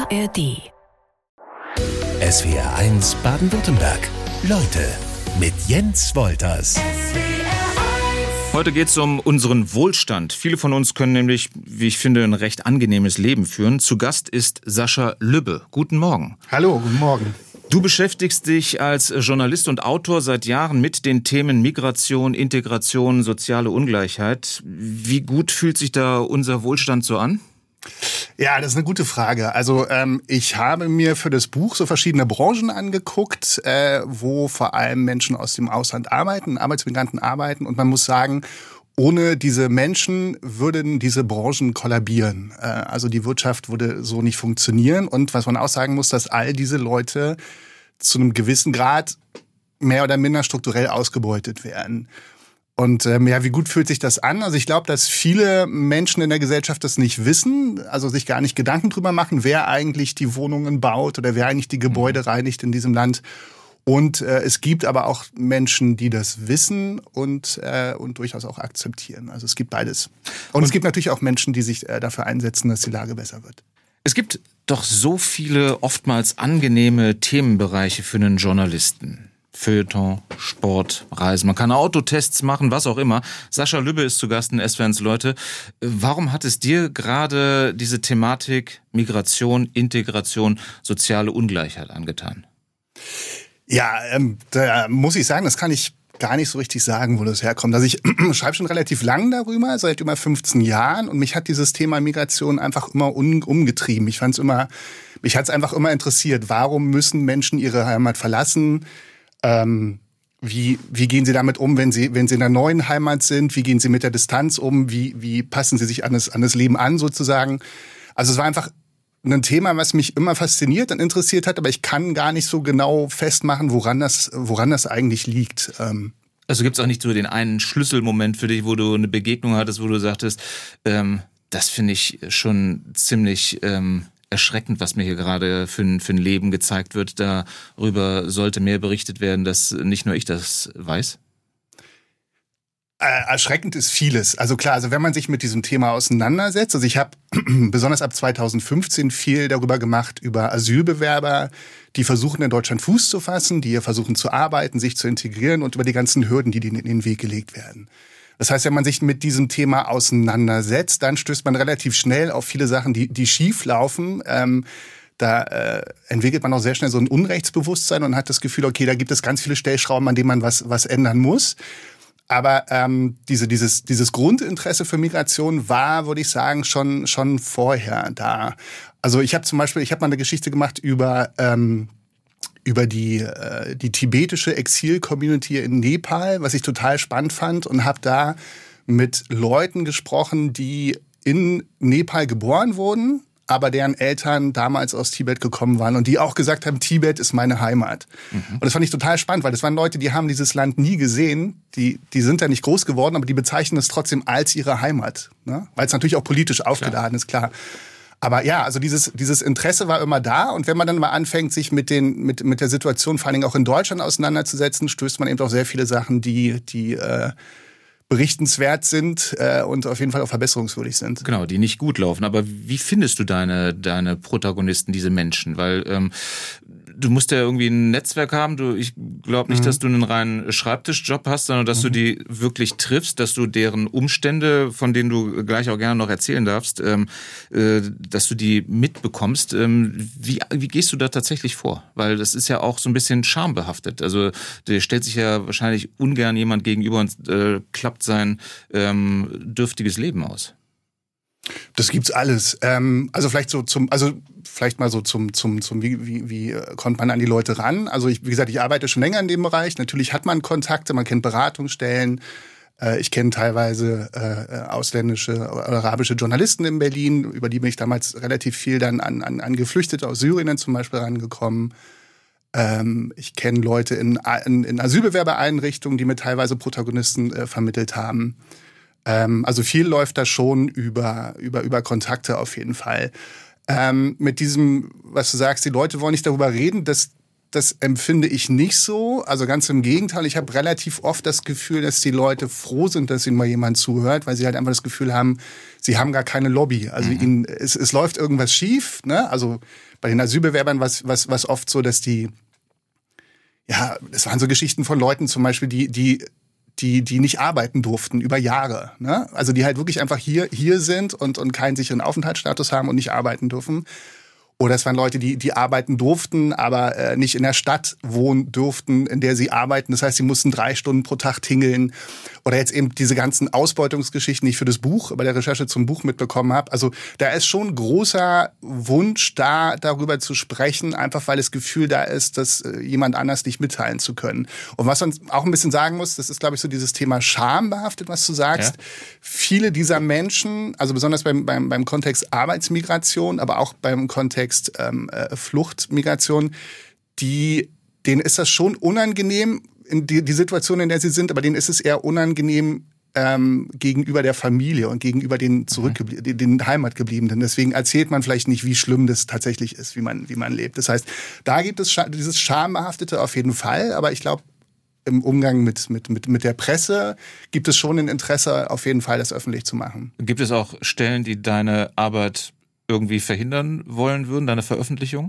ARD. SWR1 Baden-Württemberg. Leute mit Jens Wolters. Heute geht es um unseren Wohlstand. Viele von uns können nämlich, wie ich finde, ein recht angenehmes Leben führen. Zu Gast ist Sascha Lübbe. Guten Morgen. Hallo, guten Morgen. Du beschäftigst dich als Journalist und Autor seit Jahren mit den Themen Migration, Integration, soziale Ungleichheit. Wie gut fühlt sich da unser Wohlstand so an? Ja, das ist eine gute Frage. Also ich habe mir für das Buch so verschiedene Branchen angeguckt, wo vor allem Menschen aus dem Ausland arbeiten, Arbeitsmigranten arbeiten. Und man muss sagen, ohne diese Menschen würden diese Branchen kollabieren. Also die Wirtschaft würde so nicht funktionieren. Und was man auch sagen muss, dass all diese Leute zu einem gewissen Grad mehr oder minder strukturell ausgebeutet werden. Und wie gut fühlt sich das an? Also ich glaube, dass viele Menschen in der Gesellschaft das nicht wissen, also sich gar nicht Gedanken drüber machen, wer eigentlich die Wohnungen baut oder wer eigentlich die Gebäude reinigt in diesem Land. Und es gibt aber auch Menschen, die das wissen und durchaus auch akzeptieren. Also es gibt beides. Und es gibt natürlich auch Menschen, die sich dafür einsetzen, dass die Lage besser wird. Es gibt doch so viele oftmals angenehme Themenbereiche für einen Journalisten. Feuilleton, Sport, Reisen. Man kann Autotests machen, was auch immer. Sascha Lübbe ist zu Gast in SWR1 Leute. Warum hat es dir gerade diese Thematik Migration, Integration, soziale Ungleichheit angetan? Ja, da muss ich sagen, das kann ich gar nicht so richtig sagen, wo das herkommt. Also ich schreibe schon relativ lang darüber, seit über 15 Jahren. Und mich hat dieses Thema Migration einfach immer umgetrieben. Mich hat es einfach immer interessiert. Warum müssen Menschen ihre Heimat verlassen? Wie gehen sie damit um, wenn sie in einer neuen Heimat sind? Wie gehen sie mit der Distanz um? Wie passen sie sich an das Leben an, sozusagen? Also es war einfach ein Thema, was mich immer fasziniert und interessiert hat, aber ich kann gar nicht so genau festmachen, woran das eigentlich liegt. Also gibt es auch nicht so den einen Schlüsselmoment für dich, wo du eine Begegnung hattest, wo du sagtest, das finde ich schon ziemlich erschreckend, was mir hier gerade für ein Leben gezeigt wird. Darüber sollte mehr berichtet werden, dass nicht nur ich das weiß. Erschreckend ist vieles. Also klar, wenn man sich mit diesem Thema auseinandersetzt, also ich habe besonders ab 2015 viel darüber gemacht, über Asylbewerber, die versuchen in Deutschland Fuß zu fassen, die hier versuchen zu arbeiten, sich zu integrieren und über die ganzen Hürden, die denen in den Weg gelegt werden. Das heißt, wenn man sich mit diesem Thema auseinandersetzt, dann stößt man relativ schnell auf viele Sachen, die schief laufen. Da entwickelt man auch sehr schnell so ein Unrechtsbewusstsein und hat das Gefühl, okay, da gibt es ganz viele Stellschrauben, an denen man was ändern muss. Aber dieses Grundinteresse für Migration war, würde ich sagen, schon vorher da. Also ich habe mal eine Geschichte gemacht über die tibetische Exil-Community in Nepal, was ich total spannend fand, und habe da mit Leuten gesprochen, die in Nepal geboren wurden, aber deren Eltern damals aus Tibet gekommen waren und die auch gesagt haben, Tibet ist meine Heimat. Und das fand ich total spannend, weil das waren Leute, die haben dieses Land nie gesehen, die sind da nicht groß geworden, aber die bezeichnen es trotzdem als ihre Heimat, ne? Weil es natürlich auch politisch aufgeladen ist, klar. Aber ja, also dieses Interesse war immer da, und wenn man dann mal anfängt, sich mit der Situation vor allen Dingen auch in Deutschland auseinanderzusetzen, stößt man eben auch sehr viele Sachen, die berichtenswert sind und auf jeden Fall auch verbesserungswürdig sind. Genau, die nicht gut laufen. Aber wie findest du deine Protagonisten, diese Menschen? Weil du musst ja irgendwie ein Netzwerk haben. Ich glaube nicht, dass du einen reinen Schreibtischjob hast, sondern dass du die wirklich triffst, dass du deren Umstände, von denen du gleich auch gerne noch erzählen darfst, dass du die mitbekommst. Wie gehst du da tatsächlich vor? Weil das ist ja auch so ein bisschen schambehaftet. Also dir stellt sich ja wahrscheinlich ungern jemand gegenüber und klappt sein dürftiges Leben aus. Das gibt's alles. Also vielleicht mal so zum wie kommt man an die Leute ran? Also wie gesagt, ich arbeite schon länger in dem Bereich. Natürlich hat man Kontakte, man kennt Beratungsstellen. Ich kenne teilweise ausländische oder arabische Journalisten in Berlin, über die bin ich damals relativ viel dann an Geflüchtete aus Syrien zum Beispiel rangekommen. Ich kenne Leute in Asylbewerbereinrichtungen, die mir teilweise Protagonisten vermittelt haben. Also viel läuft da schon über Kontakte auf jeden Fall. Mit diesem, was du sagst, die Leute wollen nicht darüber reden, das das empfinde ich nicht so. Also ganz im Gegenteil, ich habe relativ oft das Gefühl, dass die Leute froh sind, dass ihnen mal jemand zuhört, weil sie halt einfach das Gefühl haben, sie haben gar keine Lobby. Also es läuft irgendwas schief, ne? Also bei den Asylbewerbern was oft so, dass die, ja, es waren so Geschichten von Leuten zum Beispiel, die nicht arbeiten durften über Jahre, ne? Also die halt wirklich einfach hier sind und keinen sicheren Aufenthaltsstatus haben und nicht arbeiten dürfen. Oder es waren Leute, die arbeiten durften, aber nicht in der Stadt wohnen durften, in der sie arbeiten. Das heißt, sie mussten 3 Stunden pro Tag tingeln. Oder jetzt eben diese ganzen Ausbeutungsgeschichten, die ich für das Buch, bei der Recherche zum Buch mitbekommen habe. Also da ist schon großer Wunsch da, darüber zu sprechen, einfach weil das Gefühl da ist, das jemand anders nicht mitteilen zu können. Und was man auch ein bisschen sagen muss, das ist, glaube ich, so dieses Thema schambehaftet, was du sagst. Ja. Viele dieser Menschen, also besonders beim Kontext Arbeitsmigration, aber auch beim Kontext Fluchtmigration, denen ist das schon unangenehm, in die Situation, in der sie sind, aber denen ist es eher unangenehm gegenüber der Familie und gegenüber den den Heimatgebliebenen. Deswegen erzählt man vielleicht nicht, wie schlimm das tatsächlich ist, wie man lebt. Das heißt, da gibt es dieses Schambehaftete auf jeden Fall, aber ich glaube, im Umgang mit der Presse gibt es schon ein Interesse, auf jeden Fall das öffentlich zu machen. Gibt es auch Stellen, die deine Arbeit irgendwie verhindern wollen würden, deine Veröffentlichung?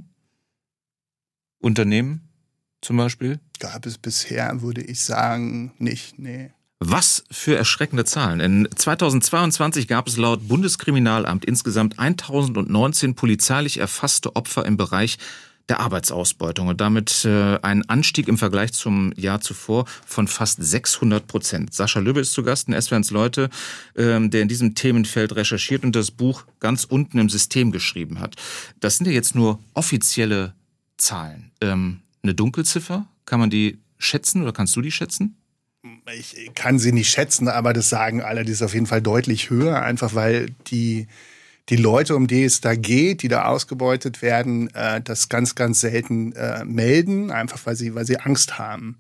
Unternehmen zum Beispiel? Gab es bisher, würde ich sagen, nicht, nee. Was für erschreckende Zahlen. In 2022 gab es laut Bundeskriminalamt insgesamt 1019 polizeilich erfasste Opfer im Bereich der Arbeitsausbeutung und damit ein Anstieg im Vergleich zum Jahr zuvor von fast 600%. Sascha Löbe ist zu Gast in SWRs Leute, der in diesem Themenfeld recherchiert und das Buch ganz unten im System geschrieben hat. Das sind ja jetzt nur offizielle Zahlen. Eine Dunkelziffer, kann man die schätzen oder kannst du die schätzen? Ich kann sie nicht schätzen, aber das sagen alle, die ist auf jeden Fall deutlich höher, einfach weil die Leute, um die es da geht, die da ausgebeutet werden, das ganz, ganz selten melden, einfach weil sie Angst haben.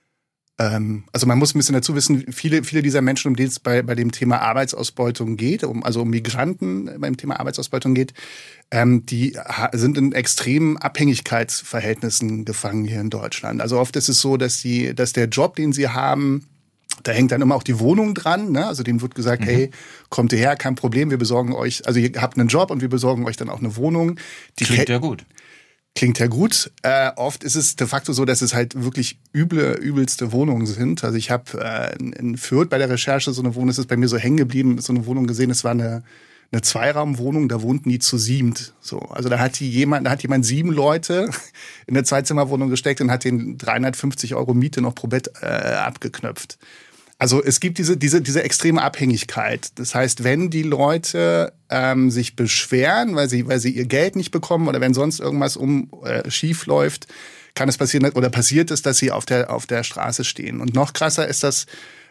Also man muss ein bisschen dazu wissen, viele dieser Menschen, um die es bei dem Thema Arbeitsausbeutung geht, um Migranten beim Thema Arbeitsausbeutung geht, die sind in extremen Abhängigkeitsverhältnissen gefangen hier in Deutschland. Also oft ist es so, dass der Job, den sie haben, da hängt dann immer auch die Wohnung dran, ne? Also denen wird gesagt, hey, kommt ihr her, kein Problem, wir besorgen euch, also ihr habt einen Job und wir besorgen euch dann auch eine Wohnung. Klingt ja gut. Klingt ja gut. Oft ist es de facto so, dass es halt wirklich übelste Wohnungen sind. Also ich habe in Fürth bei der Recherche so eine Wohnung, das ist bei mir so hängen geblieben, so eine Wohnung gesehen, es war eine Zweiraumwohnung, da wohnten die zu 7. So, also da hat jemand 7 Leute in eine Zweizimmerwohnung gesteckt und hat den 350 € Miete noch pro Bett abgeknöpft. Also es gibt diese extreme Abhängigkeit. Das heißt, wenn die Leute sich beschweren, weil sie ihr Geld nicht bekommen oder wenn sonst irgendwas schief läuft, kann es passieren oder passiert es, dass sie auf der Straße stehen. Und noch krasser ist das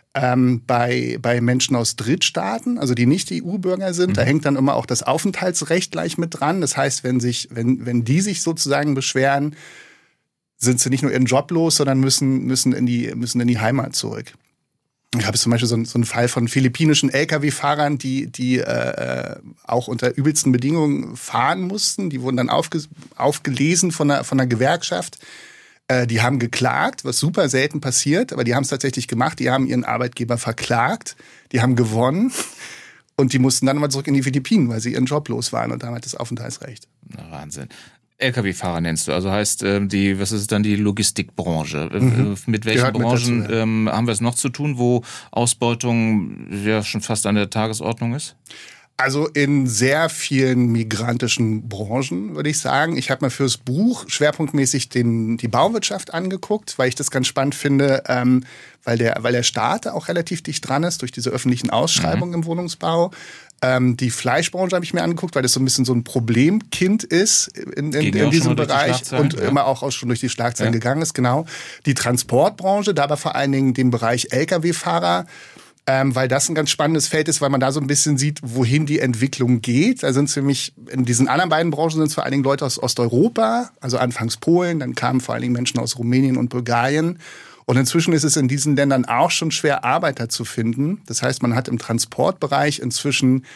bei Menschen aus Drittstaaten, also die nicht EU-Bürger sind. Da hängt dann immer auch das Aufenthaltsrecht gleich mit dran. Das heißt, wenn die sich sozusagen beschweren, sind sie nicht nur ihren Job los, sondern müssen in die Heimat zurück. Ich habe zum Beispiel so einen Fall von philippinischen Lkw-Fahrern, die auch unter übelsten Bedingungen fahren mussten. Die wurden dann aufgelesen von einer Gewerkschaft. Die haben geklagt, was super selten passiert, aber die haben es tatsächlich gemacht. Die haben ihren Arbeitgeber verklagt, die haben gewonnen und die mussten dann mal zurück in die Philippinen, weil sie ihren Job los waren und damit das Aufenthaltsrecht. Na, Wahnsinn. Lkw-Fahrer nennst du, also heißt was ist dann die Logistikbranche? Mit welchen Branchen dazu, ja. Haben wir es noch zu tun, wo Ausbeutung ja schon fast an der Tagesordnung ist? Also in sehr vielen migrantischen Branchen, würde ich sagen. Ich habe mir fürs Buch schwerpunktmäßig die Bauwirtschaft angeguckt, weil ich das ganz spannend finde, weil der Staat auch relativ dicht dran ist durch diese öffentlichen Ausschreibungen im Wohnungsbau. Die Fleischbranche habe ich mir angeguckt, weil das so ein bisschen so ein Problemkind ist in diesem Bereich und immer auch schon durch die Schlagzeilen gegangen ist, genau. Die Transportbranche, dabei vor allen Dingen den Bereich Lkw-Fahrer, weil das ein ganz spannendes Feld ist, weil man da so ein bisschen sieht, wohin die Entwicklung geht. Da sind es nämlich, in diesen anderen beiden Branchen sind es vor allen Dingen Leute aus Osteuropa, also anfangs Polen, dann kamen vor allen Dingen Menschen aus Rumänien und Bulgarien. Und inzwischen ist es in diesen Ländern auch schon schwer, Arbeiter zu finden. Das heißt, man hat im Transportbereich inzwischen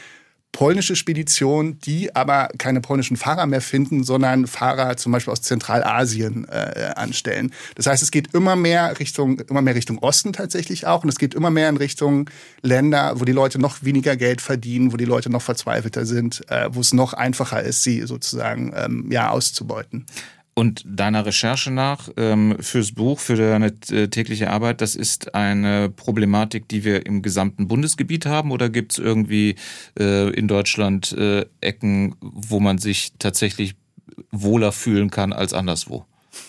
polnische Speditionen, die aber keine polnischen Fahrer mehr finden, sondern Fahrer zum Beispiel aus Zentralasien anstellen. Das heißt, es geht immer mehr Richtung Osten tatsächlich auch, und es geht immer mehr in Richtung Länder, wo die Leute noch weniger Geld verdienen, wo die Leute noch verzweifelter sind, wo es noch einfacher ist, sie sozusagen auszubeuten. Und deiner Recherche nach fürs Buch, für deine tägliche Arbeit, das ist eine Problematik, die wir im gesamten Bundesgebiet haben, oder gibt es irgendwie in Deutschland Ecken, wo man sich tatsächlich wohler fühlen kann als anderswo?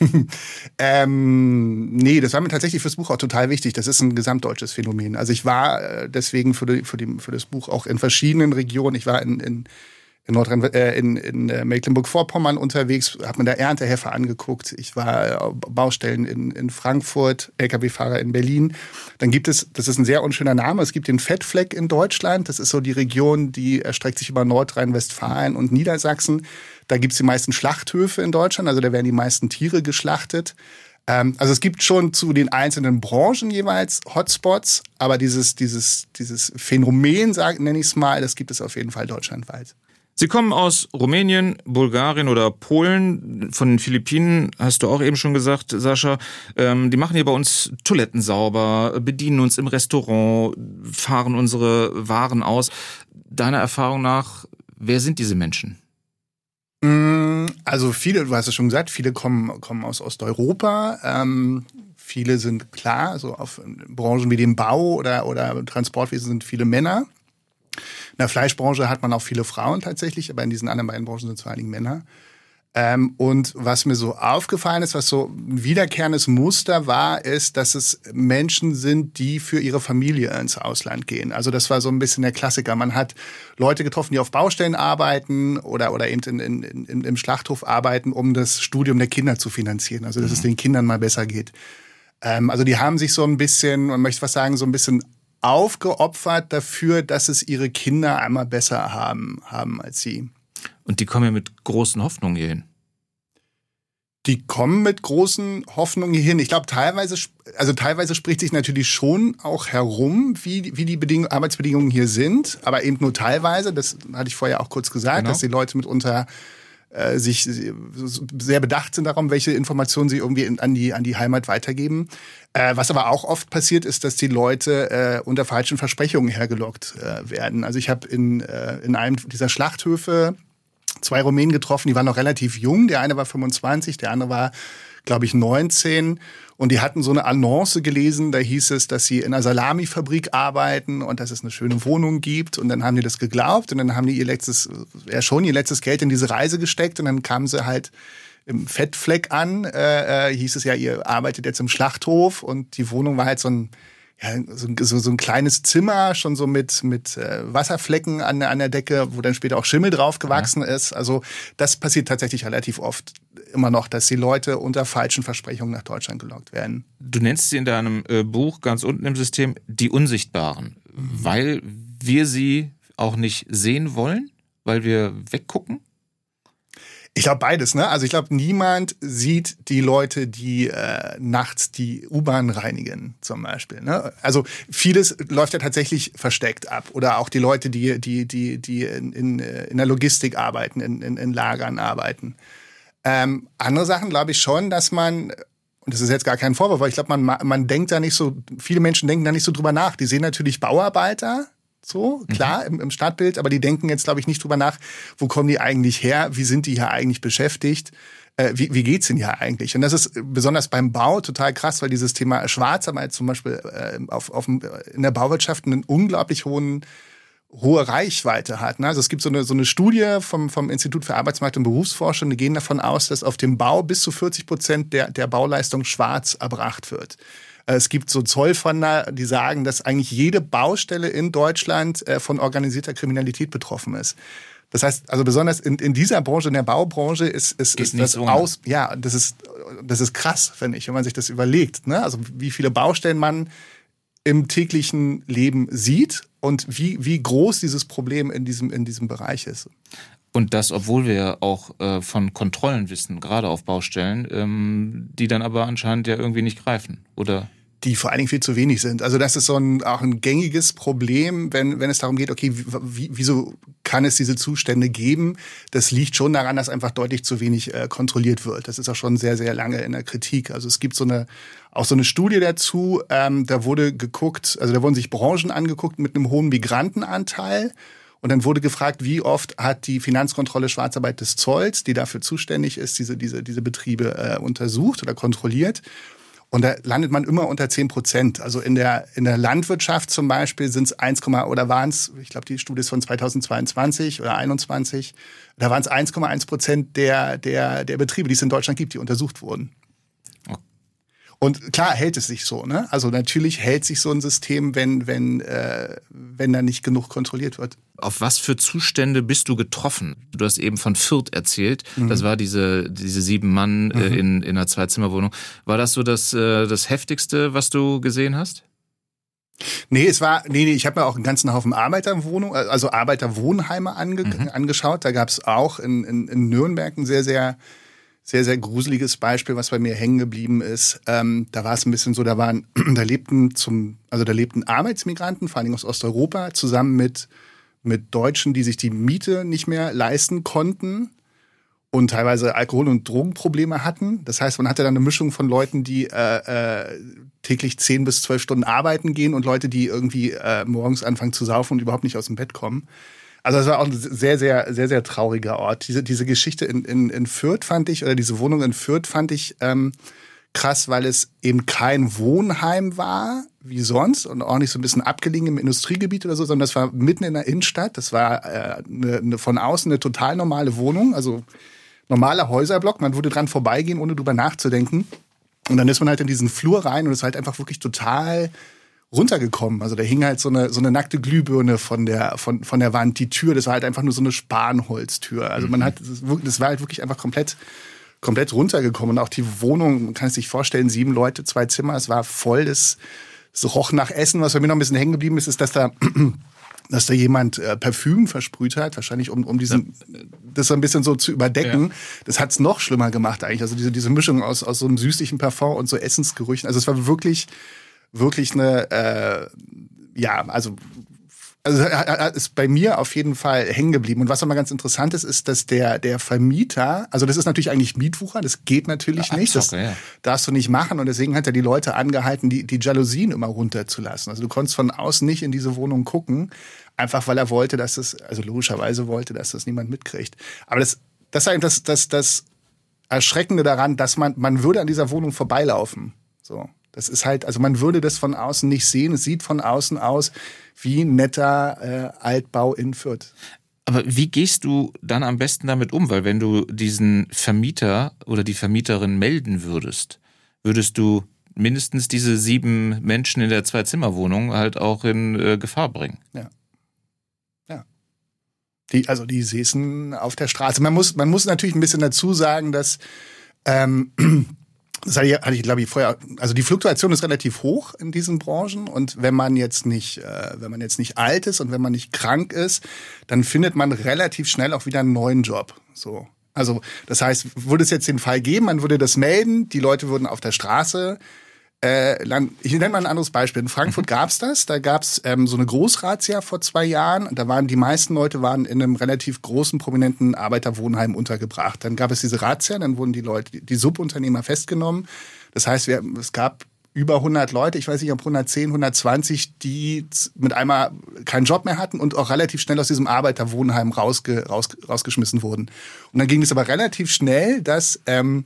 Nee, das war mir tatsächlich fürs Buch auch total wichtig. Das ist ein gesamtdeutsches Phänomen. Also ich war deswegen für das Buch auch in verschiedenen Regionen. Ich war in Mecklenburg-Vorpommern unterwegs, habe mir da Erntehelfer angeguckt. Ich war Baustellen in Frankfurt, Lkw-Fahrer in Berlin. Dann gibt es, das ist ein sehr unschöner Name, es gibt den Fettfleck in Deutschland. Das ist so die Region, die erstreckt sich über Nordrhein-Westfalen und Niedersachsen. Da gibt es die meisten Schlachthöfe in Deutschland, also da werden die meisten Tiere geschlachtet. Also es gibt schon zu den einzelnen Branchen jeweils Hotspots, aber dieses Phänomen, nenne ich es mal, das gibt es auf jeden Fall deutschlandweit. Sie kommen aus Rumänien, Bulgarien oder Polen. Von den Philippinen hast du auch eben schon gesagt, Sascha. Die machen hier bei uns Toiletten sauber, bedienen uns im Restaurant, fahren unsere Waren aus. Deiner Erfahrung nach, wer sind diese Menschen? Also viele, du hast es schon gesagt, viele kommen aus Osteuropa. Viele sind klar, also auf Branchen wie dem Bau oder Transportwesen sind viele Männer. In der Fleischbranche hat man auch viele Frauen tatsächlich, aber in diesen anderen beiden Branchen sind es vor allen Dingen Männer. Und was mir so aufgefallen ist, was so ein wiederkehrendes Muster war, ist, dass es Menschen sind, die für ihre Familie ins Ausland gehen. Also das war so ein bisschen der Klassiker. Man hat Leute getroffen, die auf Baustellen arbeiten oder eben im Schlachthof arbeiten, um das Studium der Kinder zu finanzieren. Also dass es den Kindern mal besser geht. Also die haben sich so ein bisschen, man möchte was sagen, so ein bisschen aufgeopfert dafür, dass es ihre Kinder einmal besser haben als sie. Und die kommen ja mit großen Hoffnungen hierhin. Die kommen mit großen Hoffnungen hierhin. Ich glaube, teilweise spricht sich natürlich schon auch herum, wie die Arbeitsbedingungen hier sind, aber eben nur teilweise. Das hatte ich vorher auch kurz gesagt, genau. Dass die Leute mitunter sich sehr bedacht sind darum, welche Informationen sie irgendwie an die Heimat weitergeben. Was aber auch oft passiert ist, dass die Leute unter falschen Versprechungen hergelockt werden. Also ich habe in einem dieser Schlachthöfe 2 Rumänen getroffen, die waren noch relativ jung. Der eine war 25, der andere war, glaube ich, 19. Und die hatten so eine Annonce gelesen, da hieß es, dass sie in einer Salamifabrik arbeiten und dass es eine schöne Wohnung gibt. Und dann haben die das geglaubt und dann haben die ihr letztes Geld in diese Reise gesteckt. Und dann kamen sie halt im Fettfleck an, hieß es ja, ihr arbeitet jetzt im Schlachthof. Und die Wohnung war halt so ein kleines Zimmer, schon so mit Wasserflecken an der Decke, wo dann später auch Schimmel drauf gewachsen ist. Also das passiert tatsächlich relativ oft immer noch, dass die Leute unter falschen Versprechungen nach Deutschland gelockt werden. Du nennst sie in deinem Buch ganz unten im System die Unsichtbaren, weil wir sie auch nicht sehen wollen, weil wir weggucken? Ich glaube beides, ne? Also ich glaube, niemand sieht die Leute, die nachts die U-Bahn reinigen, zum Beispiel. Ne? Also vieles läuft ja tatsächlich versteckt ab. Oder auch die Leute, die in der Logistik arbeiten, in Lagern arbeiten. Andere Sachen glaube ich schon, dass man, und das ist jetzt gar kein Vorwurf, aber ich glaube, man denkt da nicht so, viele Menschen denken da nicht so drüber nach. Die sehen natürlich Bauarbeiter, so, klar, im Stadtbild, aber die denken jetzt, glaube ich, nicht drüber nach, wo kommen die eigentlich her, wie sind die hier eigentlich beschäftigt, wie geht's denn hier eigentlich? Und das ist besonders beim Bau total krass, weil dieses Thema Schwarzarbeit zum Beispiel in der Bauwirtschaft einen unglaublich hohe Reichweite hat. Ne? Also es gibt so eine Studie vom Institut für Arbeitsmarkt und Berufsforschung, die gehen davon aus, dass auf dem Bau bis zu 40% der Bauleistung schwarz erbracht wird. Es gibt so Zollfahnder, die sagen, dass eigentlich jede Baustelle in Deutschland von organisierter Kriminalität betroffen ist. Das heißt, also besonders in dieser Branche, in der Baubranche, ist das aus. Ja, das ist krass, finde ich, wenn man sich das überlegt. Ne? Also wie viele Baustellen man im täglichen Leben sieht und wie groß dieses Problem in diesem Bereich ist. Und das, obwohl wir auch von Kontrollen wissen, gerade auf Baustellen, die dann aber anscheinend ja irgendwie nicht greifen, oder? die vor allen Dingen viel zu wenig sind. Also das ist auch ein gängiges Problem, wenn es darum geht, okay, wieso kann es diese Zustände geben? Das liegt schon daran, dass einfach deutlich zu wenig kontrolliert wird. Das ist auch schon sehr, sehr lange in der Kritik. Also es gibt auch so eine Studie dazu, da wurde geguckt, also da wurden sich Branchen angeguckt mit einem hohen Migrantenanteil. Und dann wurde gefragt, wie oft hat die Finanzkontrolle Schwarzarbeit des Zolls, die dafür zuständig ist, diese Betriebe untersucht oder kontrolliert. Und da landet man immer unter 10%. Also in der Landwirtschaft zum Beispiel sind es ich glaube, die Studie ist von 2022 oder 2021, da waren es 1,1% der Betriebe, die es in Deutschland gibt, die untersucht wurden. Und klar hält es sich so, ne? Also natürlich hält sich so ein System, wenn da nicht genug kontrolliert wird. Auf was für Zustände bist du getroffen? Du hast eben von Fürth erzählt. Das war diese 7 Mann in einer 2-Zimmer-Wohnung. War das so das Heftigste, was du gesehen hast? Nee, ich habe mir auch einen ganzen Haufen Arbeiterwohnheime angeschaut. Da gab es auch in Nürnberg ein sehr, sehr sehr, sehr gruseliges Beispiel, was bei mir hängen geblieben ist. Da war es ein bisschen so, da lebten Arbeitsmigranten, vor allem aus Osteuropa, zusammen mit Deutschen, die sich die Miete nicht mehr leisten konnten und teilweise Alkohol- und Drogenprobleme hatten. Das heißt, man hatte dann eine Mischung von Leuten, die täglich 10 bis 12 Stunden arbeiten gehen und Leute, die irgendwie morgens anfangen zu saufen und überhaupt nicht aus dem Bett kommen. Also das war auch ein sehr, sehr, sehr, sehr trauriger Ort. Diese Geschichte in Fürth diese Wohnung in Fürth fand ich krass, weil es eben kein Wohnheim war, wie sonst, und auch nicht so ein bisschen abgelegen im Industriegebiet oder so, sondern das war mitten in der Innenstadt. Das war von außen eine total normale Wohnung, also normaler Häuserblock. Man würde dran vorbeigehen, ohne drüber nachzudenken. Und dann ist man halt in diesen Flur rein und ist halt einfach wirklich total runtergekommen. Also da hing halt so eine nackte Glühbirne von der Wand. Die Tür, das war halt einfach nur so eine Spanholztür. Also das war halt wirklich einfach komplett runtergekommen. Und auch die Wohnung, man kann es sich vorstellen, 7 Leute, 2 Zimmer, es war voll. Es roch nach Essen. Was bei mir noch ein bisschen hängen geblieben ist, dass da jemand Parfüm versprüht hat, wahrscheinlich um das so ein bisschen so zu überdecken. Ja. Das hat's noch schlimmer gemacht eigentlich. Also diese Mischung aus so einem süßlichen Parfum und so Essensgerüchen. Also es war wirklich eine, also ist bei mir auf jeden Fall hängen geblieben. Und was aber ganz interessant ist, dass der Vermieter, also das ist natürlich eigentlich Mietwucher, das geht natürlich nicht, das darfst du nicht machen. Und deswegen hat er die Leute angehalten, die Jalousien immer runterzulassen. Also du konntest von außen nicht in diese Wohnung gucken, einfach weil er wollte, logischerweise wollte, dass das niemand mitkriegt. Aber das ist eigentlich das Erschreckende daran, dass man würde an dieser Wohnung vorbeilaufen. So. Das ist halt, also man würde das von außen nicht sehen. Es sieht von außen aus wie ein netter Altbau in Fürth. Aber wie gehst du dann am besten damit um? Weil wenn du diesen Vermieter oder die Vermieterin melden würdest du mindestens diese 7 Menschen in der 2-Zimmer-Wohnung halt auch in Gefahr bringen. Ja. Die säßen auf der Straße. Man muss natürlich ein bisschen dazu sagen, dass das hatte ich, glaube ich, vorher. Also die Fluktuation ist relativ hoch in diesen Branchen und wenn man jetzt nicht alt ist und wenn man nicht krank ist, dann findet man relativ schnell auch wieder einen neuen Job. So. Also das heißt, würde es jetzt den Fall geben, man würde das melden, die Leute würden auf der Straße ich nenne mal ein anderes Beispiel. In Frankfurt gab's das. Da gab's so eine Großrazzia vor 2 Jahren. Da waren die meisten Leute in einem relativ großen, prominenten Arbeiterwohnheim untergebracht. Dann gab es diese Razzia, dann wurden die Subunternehmer festgenommen. Das heißt, es gab über 100 Leute, ich weiß nicht, ob 110, 120, die mit einmal keinen Job mehr hatten und auch relativ schnell aus diesem Arbeiterwohnheim rausgeschmissen wurden. Und dann ging es aber relativ schnell, dass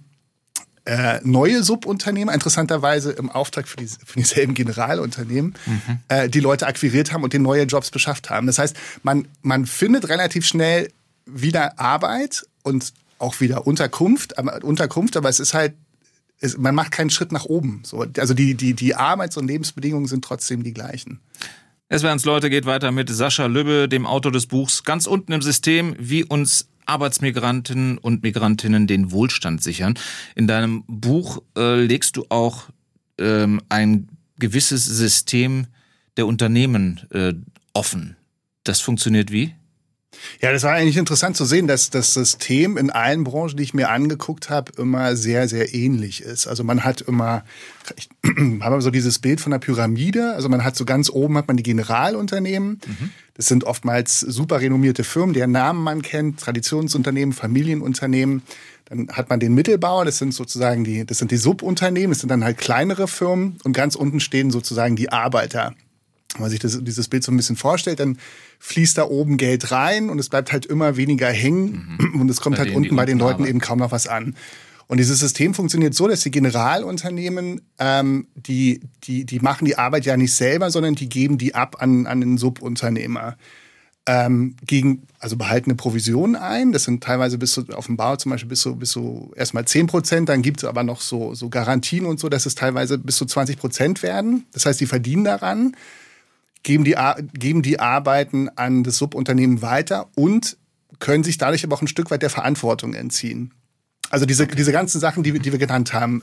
neue Subunternehmer, interessanterweise im Auftrag für dieselben Generalunternehmen, die Leute akquiriert haben und denen neue Jobs beschafft haben. Das heißt, man findet relativ schnell wieder Arbeit und auch wieder Unterkunft, aber es ist halt, man macht keinen Schritt nach oben. So, also die Arbeits- und Lebensbedingungen sind trotzdem die gleichen. SWR1 Leute geht weiter mit Sascha Lübbe, dem Autor des Buchs Ganz unten im System, wie uns Arbeitsmigranten und Migrantinnen den Wohlstand sichern. In deinem Buch legst du auch ein gewisses System der Unternehmen offen. Das funktioniert wie? Ja, das war eigentlich interessant zu sehen, dass das System in allen Branchen, die ich mir angeguckt habe, immer sehr, sehr ähnlich ist. Also man hat immer, haben wir so dieses Bild von einer Pyramide. Also man hat so ganz oben hat man die Generalunternehmen. Das sind oftmals super renommierte Firmen, deren Namen man kennt, Traditionsunternehmen, Familienunternehmen. Dann hat man den Mittelbau, das sind sozusagen das sind die Subunternehmen, das sind dann halt kleinere Firmen und ganz unten stehen sozusagen die Arbeiter. Wenn man sich dieses Bild so ein bisschen vorstellt, dann fließt da oben Geld rein und es bleibt halt immer weniger hängen und es kommt halt unten bei den Leuten eben kaum noch was an. Und dieses System funktioniert so, dass die Generalunternehmen, die machen die Arbeit ja nicht selber, sondern die geben die ab an den Subunternehmer. Also behalten eine Provision ein. Das sind teilweise auf dem Bau zum Beispiel bis so erstmal 10%. Dann gibt es aber noch so Garantien und so, dass es teilweise bis zu 20% werden. Das heißt, die verdienen daran, geben die Arbeiten an das Subunternehmen weiter und können sich dadurch aber auch ein Stück weit der Verantwortung entziehen. Also diese ganzen Sachen, die wir genannt haben,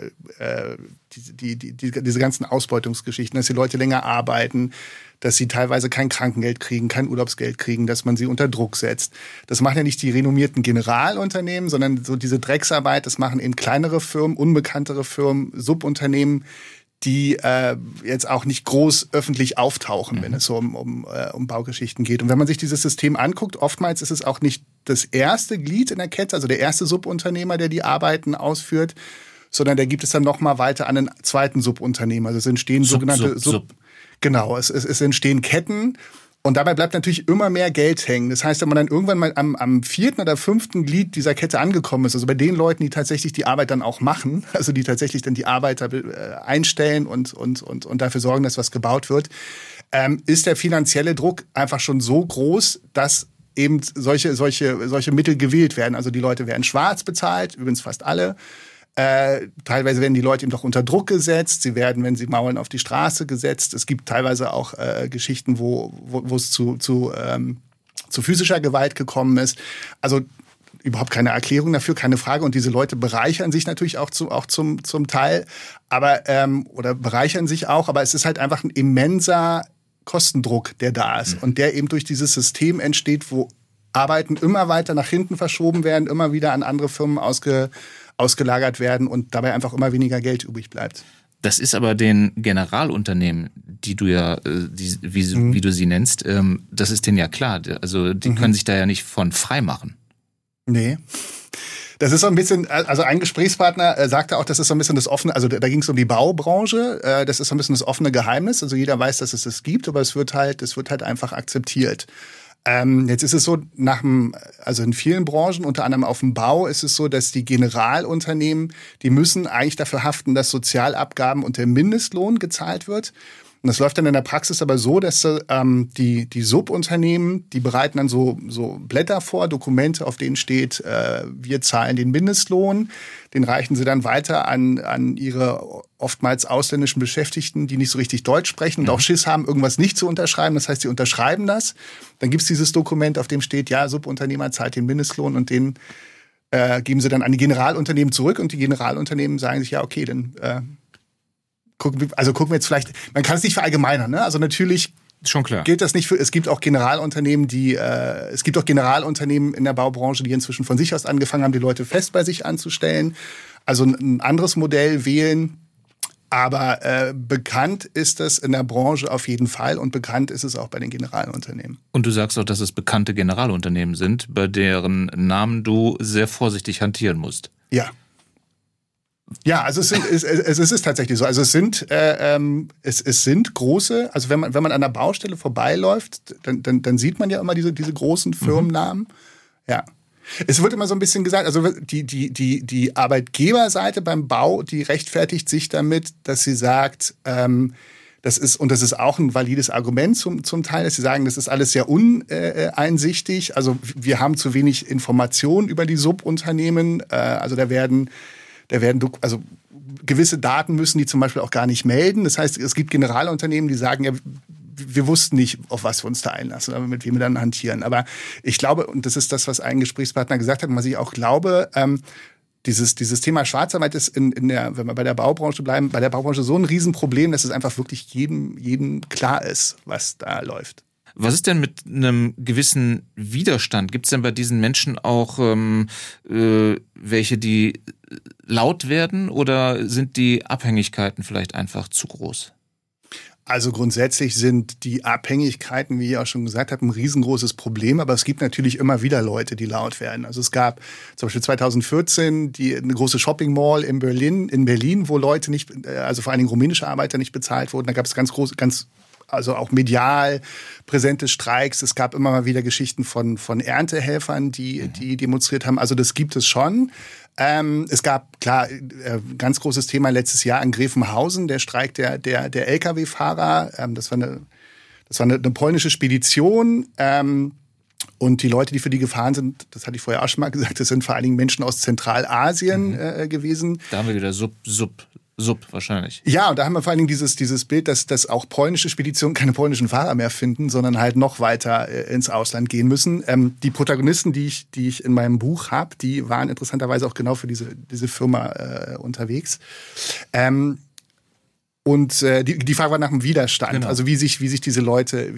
diese ganzen Ausbeutungsgeschichten, dass die Leute länger arbeiten, dass sie teilweise kein Krankengeld kriegen, kein Urlaubsgeld kriegen, dass man sie unter Druck setzt. Das machen ja nicht die renommierten Generalunternehmen, sondern so diese Drecksarbeit, das machen eben kleinere Firmen, unbekanntere Firmen, Subunternehmen, die jetzt auch nicht groß öffentlich auftauchen, wenn es so um Baugeschichten geht. Und wenn man sich dieses System anguckt, oftmals ist es auch nicht das erste Glied in der Kette, also der erste Subunternehmer, der die Arbeiten ausführt, sondern der gibt es dann nochmal weiter an einen zweiten Subunternehmer. Also es entstehen sogenannte Genau, es entstehen Ketten. Und dabei bleibt natürlich immer mehr Geld hängen. Das heißt, wenn man dann irgendwann mal am 4. oder 5. Glied dieser Kette angekommen ist, also bei den Leuten, die tatsächlich die Arbeit dann auch machen, also die tatsächlich dann die Arbeiter einstellen und dafür sorgen, dass was gebaut wird, ist der finanzielle Druck einfach schon so groß, dass eben solche Mittel gewählt werden. Also die Leute werden schwarz bezahlt, übrigens fast alle. Teilweise werden die Leute eben doch unter Druck gesetzt. Sie werden, wenn sie maulen, auf die Straße gesetzt. Es gibt teilweise auch Geschichten, wo es zu physischer Gewalt gekommen ist. Also überhaupt keine Erklärung dafür, keine Frage. Und diese Leute bereichern sich natürlich auch zum Teil, aber oder bereichern sich auch. Aber es ist halt einfach ein immenser Kostendruck, der da ist und der eben durch dieses System entsteht, wo Arbeiten immer weiter nach hinten verschoben werden, immer wieder an andere Firmen ausgelagert werden und dabei einfach immer weniger Geld übrig bleibt. Das ist aber den Generalunternehmen, die du ja, wie du sie nennst, das ist denen ja klar. Also die können sich da ja nicht von frei machen. Nee. Das ist so ein bisschen, also ein Gesprächspartner sagte auch, das ist so ein bisschen das offene, also da ging es um die Baubranche, das ist so ein bisschen das offene Geheimnis. Also jeder weiß, dass es das gibt, aber es wird halt einfach akzeptiert. Jetzt ist es so, also in vielen Branchen, unter anderem auf dem Bau, ist es so, dass die Generalunternehmen, die müssen eigentlich dafür haften, dass Sozialabgaben und der Mindestlohn gezahlt wird. Und das läuft dann in der Praxis aber so, dass die Subunternehmen, die bereiten dann so Blätter vor, Dokumente, auf denen steht, wir zahlen den Mindestlohn. Den reichen sie dann weiter an ihre oftmals ausländischen Beschäftigten, die nicht so richtig Deutsch sprechen und auch Schiss haben, irgendwas nicht zu unterschreiben. Das heißt, sie unterschreiben das. Dann gibt es dieses Dokument, auf dem steht, ja, Subunternehmer zahlt den Mindestlohn und den geben sie dann an die Generalunternehmen zurück. Und die Generalunternehmen sagen sich, ja, okay, dann gucken wir jetzt vielleicht, man kann es nicht verallgemeinern, ne? Also natürlich schon klar. Gilt das nicht für, es gibt auch Generalunternehmen, es gibt auch Generalunternehmen in der Baubranche, die inzwischen von sich aus angefangen haben, die Leute fest bei sich anzustellen. Also ein anderes Modell wählen. Aber bekannt ist es in der Branche auf jeden Fall und bekannt ist es auch bei den Generalunternehmen. Und du sagst auch, dass es bekannte Generalunternehmen sind, bei deren Namen du sehr vorsichtig hantieren musst. Ja. Ja, also es ist tatsächlich so. Also es sind große, also wenn man an der Baustelle vorbeiläuft, dann sieht man ja immer diese großen Firmennamen. Ja. Es wird immer so ein bisschen gesagt, also die Arbeitgeberseite beim Bau, die rechtfertigt sich damit, dass sie sagt, das ist auch ein valides Argument zum Teil, dass sie sagen, das ist alles sehr uneinsichtig. Also wir haben zu wenig Informationen über die Subunternehmen. Also also gewisse Daten müssen die zum Beispiel auch gar nicht melden. Das heißt, es gibt Generalunternehmen, die sagen, ja, wir wussten nicht, auf was wir uns da einlassen, aber mit wem wir dann hantieren. Aber ich glaube, und das ist das, was ein Gesprächspartner gesagt hat, und was ich auch glaube, dieses Thema Schwarzarbeit ist wenn wir bei der Baubranche bleiben, bei der Baubranche so ein Riesenproblem, dass es einfach wirklich jedem klar ist, was da läuft. Was ist denn mit einem gewissen Widerstand? Gibt es denn bei diesen Menschen auch welche, die laut werden, oder sind die Abhängigkeiten vielleicht einfach zu groß? Also grundsätzlich sind die Abhängigkeiten, wie ich auch schon gesagt habe, ein riesengroßes Problem. Aber es gibt natürlich immer wieder Leute, die laut werden. Also es gab zum Beispiel 2014 eine große Shopping Mall in Berlin, wo Leute nicht, also vor allen Dingen rumänische Arbeiter nicht bezahlt wurden. Da gab es also auch medial präsente Streiks. Es gab immer mal wieder Geschichten von Erntehelfern, die demonstriert haben. Also das gibt es schon. Es gab, klar, ganz großes Thema letztes Jahr in Gräfenhausen, der Streik der Lkw-Fahrer. Das war eine polnische Spedition. Und die Leute, die für die gefahren sind, das hatte ich vorher auch schon mal gesagt, das sind vor allen Dingen Menschen aus Zentralasien gewesen. Da haben wir wieder Sub wahrscheinlich. Ja, und da haben wir vor allen Dingen dieses Bild, dass auch polnische Speditionen keine polnischen Fahrer mehr finden, sondern halt noch weiter ins Ausland gehen müssen. Die Protagonisten, die ich in meinem Buch habe, die waren interessanterweise auch genau für diese Firma unterwegs. Und die Frage war nach dem Widerstand, genau. Also wie sich diese Leute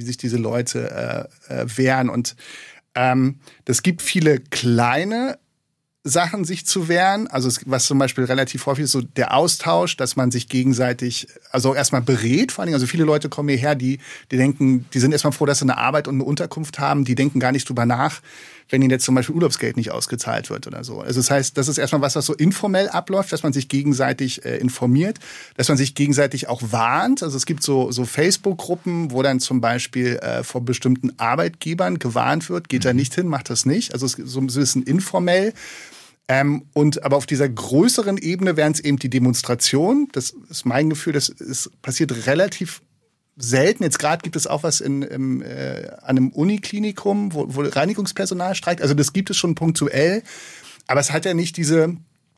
wehren. Und das gibt viele kleine Sachen, sich zu wehren. Also was zum Beispiel relativ häufig ist, so der Austausch, dass man sich gegenseitig, also erstmal berät, vor allen Dingen, also viele Leute kommen hierher, die denken, die sind erstmal froh, dass sie eine Arbeit und eine Unterkunft haben, die denken gar nicht drüber nach, wenn ihnen jetzt zum Beispiel Urlaubsgeld nicht ausgezahlt wird oder so. Also das heißt, das ist erstmal was so informell abläuft, dass man sich gegenseitig informiert, dass man sich gegenseitig auch warnt. Also es gibt so Facebook-Gruppen, wo dann zum Beispiel vor bestimmten Arbeitgebern gewarnt wird, geht da nicht hin, macht das nicht. Also es ist so ein bisschen informell. Aber auf dieser größeren Ebene wären es eben die Demonstrationen. Das ist mein Gefühl, passiert relativ selten. Jetzt gerade gibt es auch was an einem Uniklinikum, wo Reinigungspersonal streikt. Also das gibt es schon punktuell. Aber es hat ja nicht diese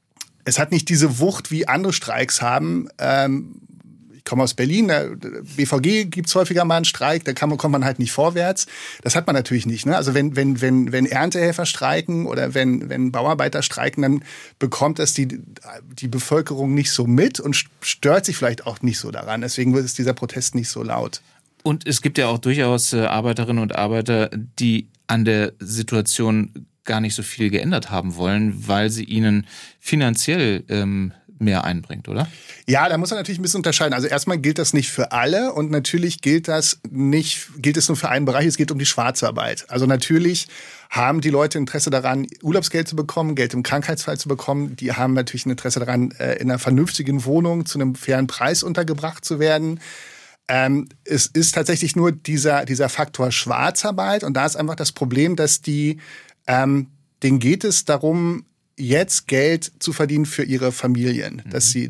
Wucht, wie andere Streiks haben. Ich komme aus Berlin, der BVG gibt's häufiger mal einen Streik, da kommt man halt nicht vorwärts. Das hat man natürlich nicht. Ne? Also wenn Erntehelfer streiken oder wenn Bauarbeiter streiken, dann bekommt das die Bevölkerung nicht so mit und stört sich vielleicht auch nicht so daran. Deswegen ist dieser Protest nicht so laut. Und es gibt ja auch durchaus Arbeiterinnen und Arbeiter, die an der Situation gar nicht so viel geändert haben wollen, weil sie ihnen finanziell mehr einbringt, oder? Ja, da muss man natürlich ein bisschen unterscheiden. Also erstmal gilt das nicht für alle und natürlich gilt es nur für einen Bereich. Es geht um die Schwarzarbeit. Also natürlich haben die Leute Interesse daran, Urlaubsgeld zu bekommen, Geld im Krankheitsfall zu bekommen. Die haben natürlich ein Interesse daran, in einer vernünftigen Wohnung zu einem fairen Preis untergebracht zu werden. Es ist tatsächlich nur dieser Faktor Schwarzarbeit und da ist einfach das Problem, dass denen geht es darum, jetzt Geld zu verdienen für ihre Familien, dass sie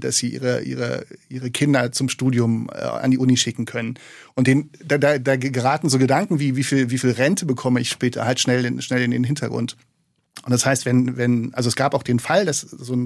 ihre Kinder zum Studium an die Uni schicken können. Und da geraten so Gedanken wie viel Rente bekomme ich später halt schnell in den Hintergrund. Und das heißt, also es gab auch den Fall, dass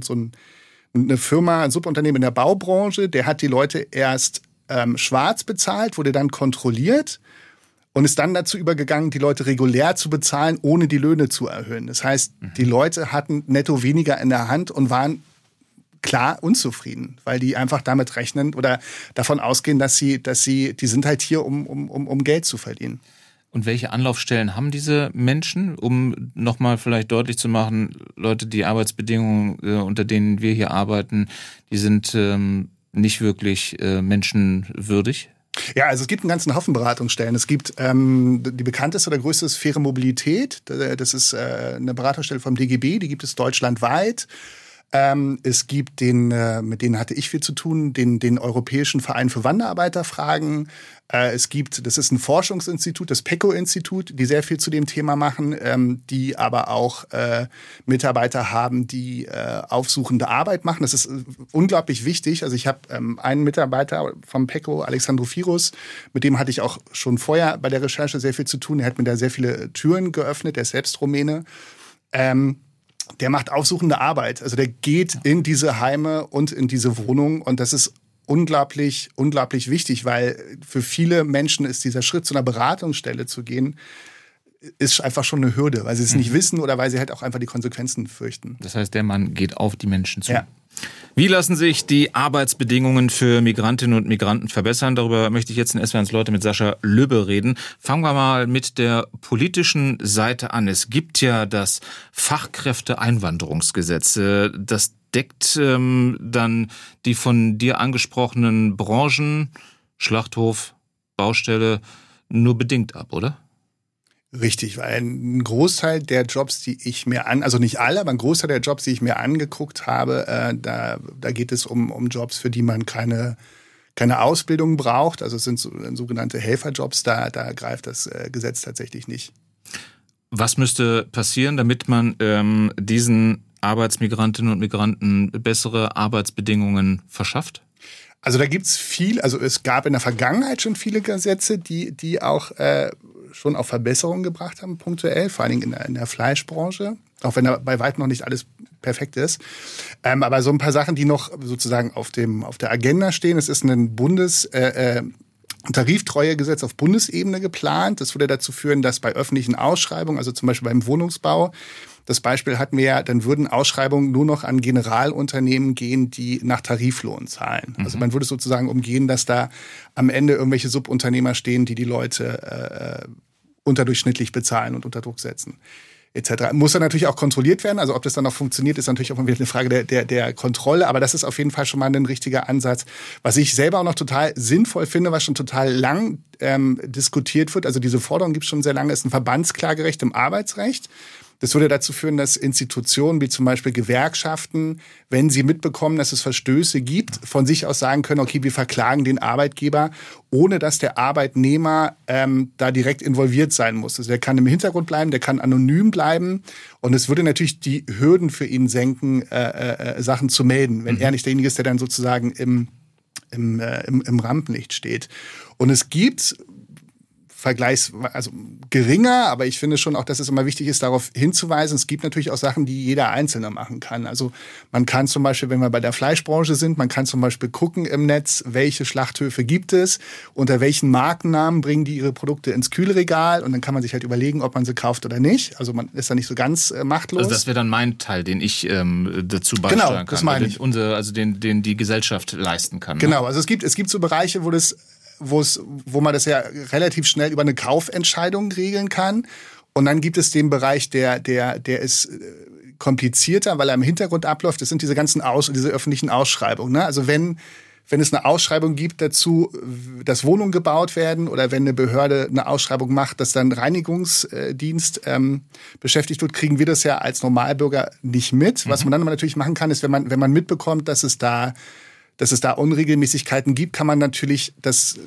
eine Firma, ein Subunternehmen in der Baubranche, der hat die Leute erst schwarz bezahlt, wurde dann kontrolliert und ist dann dazu übergegangen, die Leute regulär zu bezahlen, ohne die Löhne zu erhöhen. Das heißt, die Leute hatten netto weniger in der Hand und waren klar unzufrieden, weil die einfach damit rechnen oder davon ausgehen, dass die sind halt hier, um Geld zu verdienen. Und welche Anlaufstellen haben diese Menschen, um nochmal vielleicht deutlich zu machen, Leute, die Arbeitsbedingungen, unter denen wir hier arbeiten, die sind nicht wirklich menschenwürdig? Ja, also es gibt einen ganzen Haufen Beratungsstellen. Es gibt die bekannteste oder größte ist Faire Mobilität. Das ist eine Beratungsstelle vom DGB, die gibt es deutschlandweit. Es gibt mit denen hatte ich viel zu tun, den Europäischen Verein für Wanderarbeiterfragen. Das ist ein Forschungsinstitut, das PECO-Institut, die sehr viel zu dem Thema machen, die aber auch Mitarbeiter haben, die aufsuchende Arbeit machen. Das ist unglaublich wichtig. Also ich habe einen Mitarbeiter vom PECO, Alexandrofiros, mit dem hatte ich auch schon vorher bei der Recherche sehr viel zu tun. Er hat mir da sehr viele Türen geöffnet, der ist selbst Rumäne. Der macht aufsuchende Arbeit. Also der geht in diese Heime und in diese Wohnung und das ist unglaublich, unglaublich wichtig, weil für viele Menschen ist dieser Schritt, zu einer Beratungsstelle zu gehen, ist einfach schon eine Hürde, weil sie es nicht wissen oder weil sie halt auch einfach die Konsequenzen fürchten. Das heißt, der Mann geht auf die Menschen zu. Ja. Wie lassen sich die Arbeitsbedingungen für Migrantinnen und Migranten verbessern? Darüber möchte ich jetzt in SWR1 Leute mit Sascha Lübbe reden. Fangen wir mal mit der politischen Seite an. Es gibt ja das Fachkräfteeinwanderungsgesetz. Das deckt dann die von dir angesprochenen Branchen, Schlachthof, Baustelle, nur bedingt ab, oder? Richtig, weil ein Großteil der Jobs, die ich mir also nicht alle, aber ein Großteil der Jobs, die ich mir angeguckt habe, da geht es um Jobs, für die man keine Ausbildung braucht. Also es sind sogenannte Helferjobs, da greift das Gesetz tatsächlich nicht. Was müsste passieren, damit man diesen Arbeitsmigrantinnen und Migranten bessere Arbeitsbedingungen verschafft? Also da gibt's viel, also es gab in der Vergangenheit schon viele Gesetze, die auch schon auf Verbesserungen gebracht haben, punktuell, vor allen Dingen in der Fleischbranche, auch wenn da bei weitem noch nicht alles perfekt ist. Aber so ein paar Sachen, die noch sozusagen auf der Agenda stehen. Es ist ein Tariftreuegesetz auf Bundesebene geplant. Das würde dazu führen, dass bei öffentlichen Ausschreibungen, also zum Beispiel beim Wohnungsbau, das Beispiel hatten wir ja, dann würden Ausschreibungen nur noch an Generalunternehmen gehen, die nach Tariflohn zahlen. Also man würde sozusagen umgehen, dass da am Ende irgendwelche Subunternehmer stehen, die Leute unterdurchschnittlich bezahlen und unter Druck setzen, etc. Muss dann natürlich auch kontrolliert werden. Also ob das dann noch funktioniert, ist natürlich auch wieder eine Frage der Kontrolle. Aber das ist auf jeden Fall schon mal ein richtiger Ansatz. Was ich selber auch noch total sinnvoll finde, was schon total lang diskutiert wird, also diese Forderung gibt es schon sehr lange, ist ein Verbandsklagerecht im Arbeitsrecht. Das würde dazu führen, dass Institutionen wie zum Beispiel Gewerkschaften, wenn sie mitbekommen, dass es Verstöße gibt, von sich aus sagen können, okay, wir verklagen den Arbeitgeber, ohne dass der Arbeitnehmer da direkt involviert sein muss. Also der kann im Hintergrund bleiben, der kann anonym bleiben und es würde natürlich die Hürden für ihn senken, Sachen zu melden, wenn er nicht derjenige ist, der dann sozusagen im Rampenlicht steht. Und es gibt also geringer, aber ich finde schon auch, dass es immer wichtig ist, darauf hinzuweisen. Es gibt natürlich auch Sachen, die jeder Einzelne machen kann. Also man kann zum Beispiel, wenn wir bei der Fleischbranche sind, man kann zum Beispiel gucken im Netz, welche Schlachthöfe gibt es, unter welchen Markennamen bringen die ihre Produkte ins Kühlregal und dann kann man sich halt überlegen, ob man sie kauft oder nicht. Also man ist da nicht so ganz machtlos. Also das wäre dann mein Teil, den ich dazu beisteuern kann. Das meine ich. Den die Gesellschaft leisten kann. Genau, ne? Also es gibt so Bereiche, wo man das ja relativ schnell über eine Kaufentscheidung regeln kann. Und dann gibt es den Bereich, der ist komplizierter, weil er im Hintergrund abläuft. Das sind diese ganzen diese öffentlichen Ausschreibungen. Ne? Also wenn es eine Ausschreibung gibt dazu, dass Wohnungen gebaut werden oder wenn eine Behörde eine Ausschreibung macht, dass dann Reinigungsdienst beschäftigt wird, kriegen wir das ja als Normalbürger nicht mit. Was man dann aber natürlich machen kann, ist, wenn man mitbekommt, dass es da Unregelmäßigkeiten gibt, kann man natürlich